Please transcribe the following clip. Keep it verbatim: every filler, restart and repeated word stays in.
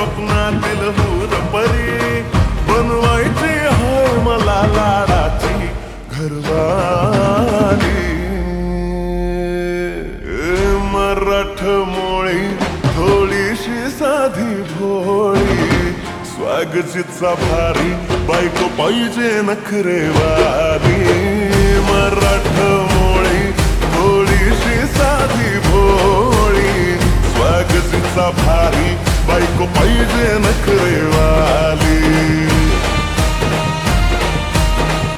स्वप्नातील हूर परी बनवायची हाय मला लाडाची घरवाली. मराठमोळी थोडीशी साधी भोळी स्वागतीचा भारी बायको पाहिजे नखरेवाली. मराठमोळी थोडीशी साधी भोळी स्वागतीचा भारी बायको पाहिजे नखरेवाली.